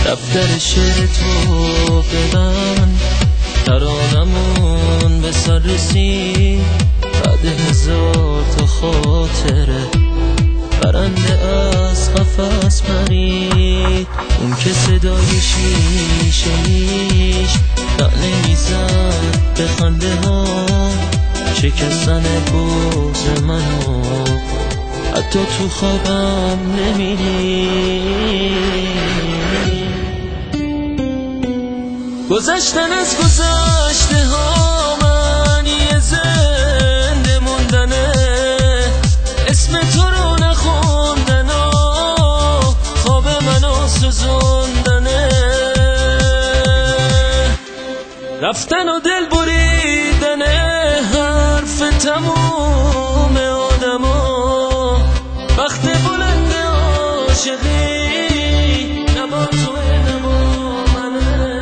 دفتر شعر تو ببند، ترانمون به سر رسید. بعد 1000 تا خاطره برنده از قفس پرید. اون که صدای شیشه‌ایش نعره میزد به خنده ها، شکستن بغض منو حتی تو خوابم نمیدید. گذشتن از گذشته ها من یه زنده موندنه، اسم تو رو نخوندن و خواب منو سوزوندنه، رفتن و دل بریدنه حرف تموم آدما. وقت بلند عاشقی نبا توه نبا منه.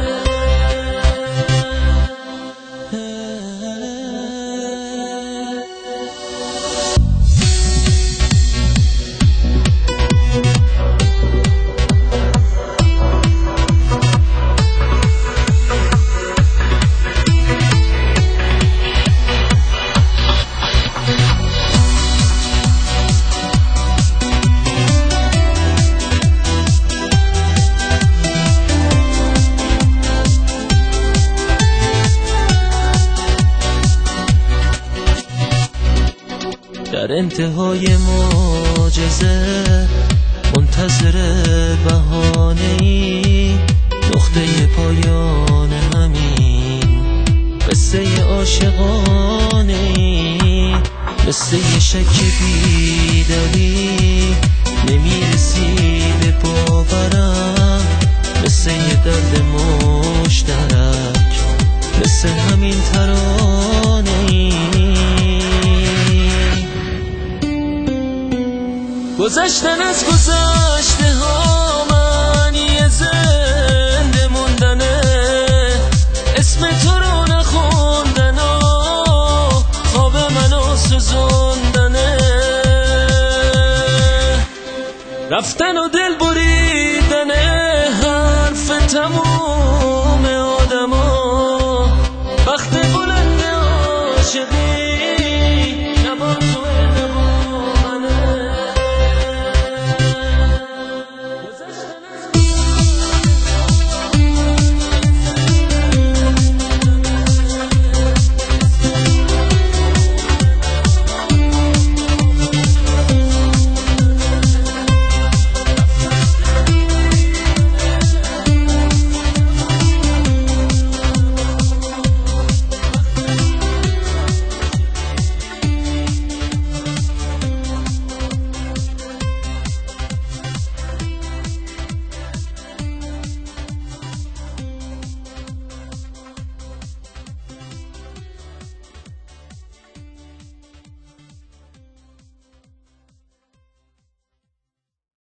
در انتهای معجزه منتظر بهانه‌ای، نقطه پایان همین قصه عاشقانه‌ای. مثل یه شک بیداری نمیرسی به باورم، مثل یه درد مشترک، مثل همین ترانه‌ای. گذشتن از گذشته ها من یه زنده موندنه، اسم تو رو نخوندن و خواب منو سوزوندنه، رفتن و دل بریدنه حرف تموم